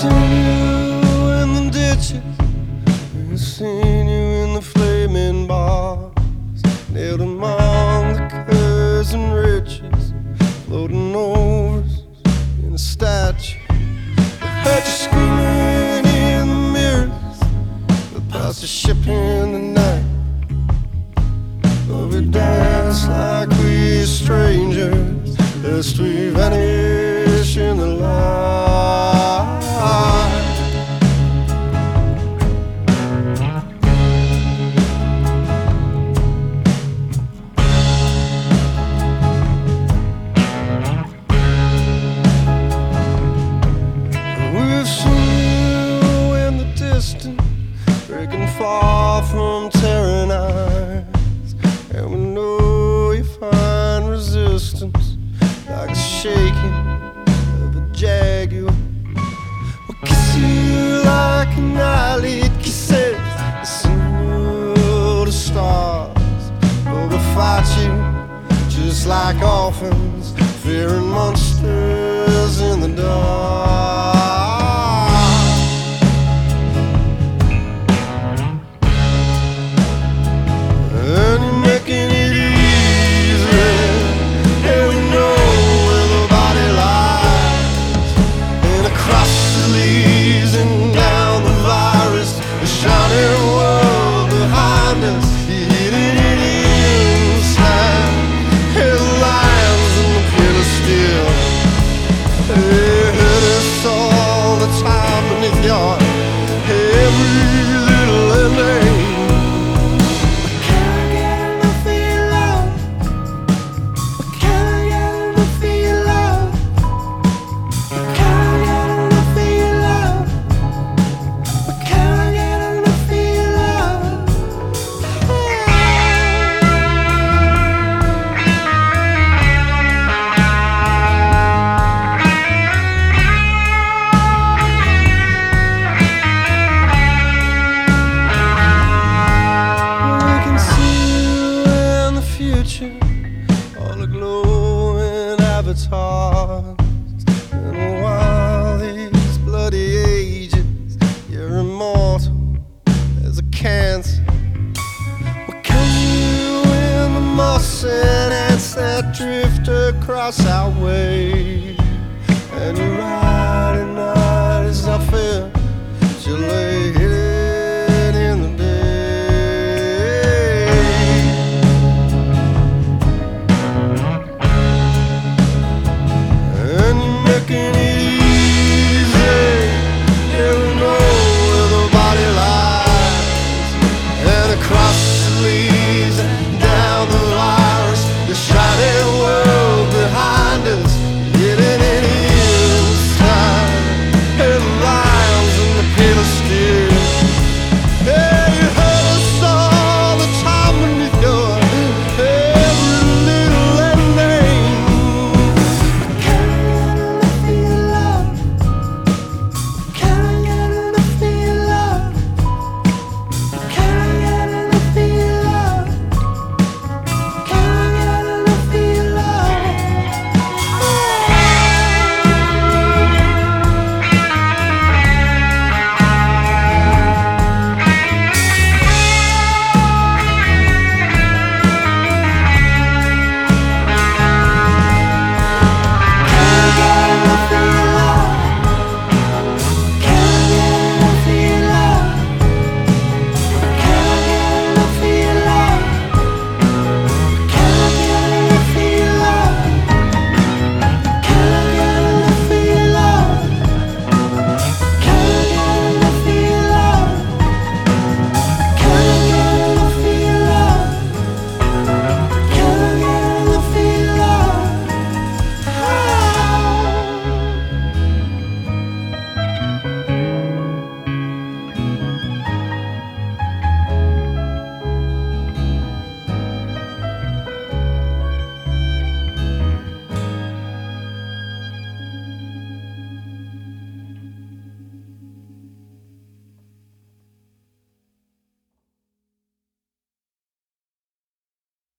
seen you in the ditches, we've seen you in the flaming bars, nailed among the curves and riches, floating over us in a statue. I heard you screaming in the mirrors, we passed a ship in the night, but we danced like we strangers, lest we vanish in the light. We've seen you in the distance, breaking far from tearing eyes, and we know you find resistance like the shaking of a jaguar. We'll kiss you like an eyelid kisses the signal to stars, but we'll fight you just like orphans, fearing monsters in the dark.